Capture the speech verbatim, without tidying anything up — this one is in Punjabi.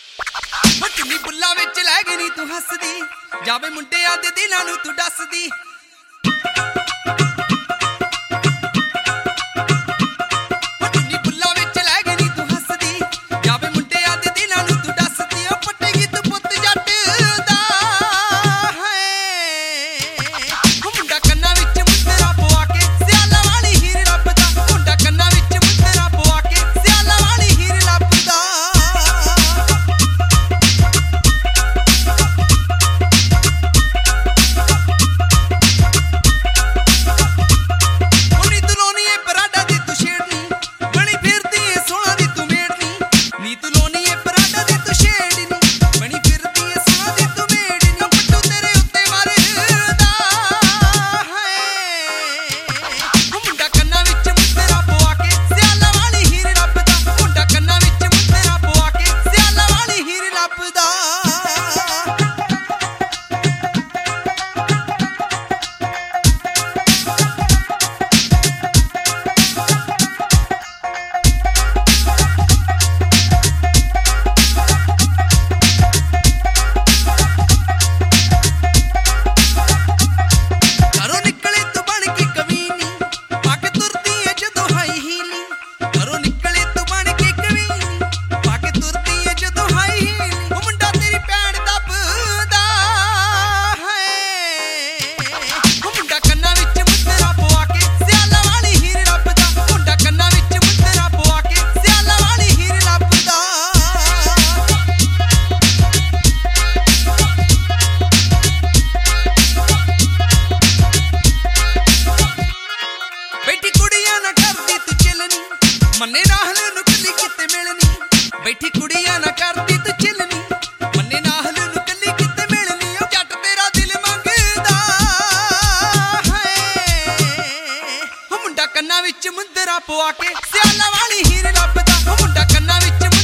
ਚੁੰਨੀ ਬੁੱਲਾਂ ਵਿੱਚ ਲੈ ਗਈ ਨੀ ਤੂੰ ਹੱਸਦੀ, ਜਾਵੇ ਮੁੰਡਿਆਂ ਦੇ ਦਿਲਾਂ ਨੂੰ ਤੂੰ ਦੱਸਦੀ। ਚੁੰਨੀ ਬੁੱਲਾਂ ਵਿੱਚ ਲੈ ਗਈ ਨੀ ਤੂੰ ਹੱਸਦੀ, ਜਾਵੇ ਮੁੰਡਿਆਂ ਦੇ ਦਿਲਾਂ ਨੂੰ ਤੂੰ ਦੱਸਦੀ। ਉਹ ਪੱਟੇਗੀ ਤੂੰ ਪੁੱਤ ਜੱਟ ਦਾ ਹੈ, ਉਹ ਮੁੰਡਾ ਕੰਨਾਂ ਵਿੱਚ ਮੁੰਦਰਾ ਪਵਾ ਕੇ ਸਿਆਲਾਂ ਵਾਲੀ ਹੀਰ ਲੱਭਦਾ। ਮੁੰਡਾ ਕੰਨਾਂ ਵਿੱਚ ਮੁੰਦਰਾ ਪਵਾ ਕੇ ਸਿਆਲਾਂ ਵਾਲੀ ਹੀਰ ਲੱਭਦਾ। ਮੰਨੇ ਨਾਹਲ ਨੂੰ ਕੱਲੀ ਕਿਤੇ ਮਿਲਣੀ, ਬੈਠੀ ਕੁੜੀਆਂ ਨਾ ਕਰਦੀ ਤੂੰ ਚਿਲਨੀ। ਮੰਨੇ ਨਾਹਲ ਨੂੰ ਕੱਲੀ ਕਿਤੇ ਮਿਲਣੀ, ਉਹ ਜੱਟ ਤੇਰਾ ਦਿਲ ਮੰਗਦਾ ਹੈ। ਉਹ ਮੁੰਡਾ ਕੰਨਾਂ ਵਿੱਚ ਮੁੰਦਰਾ ਪਵਾ ਕੇ ਸਿਆਲਾਂ ਵਾਲੀ ਹੀਰ ਲੱਭਦਾ। ਉਹ ਮੁੰਡਾ ਕੰਨਾਂ ਵਿੱਚ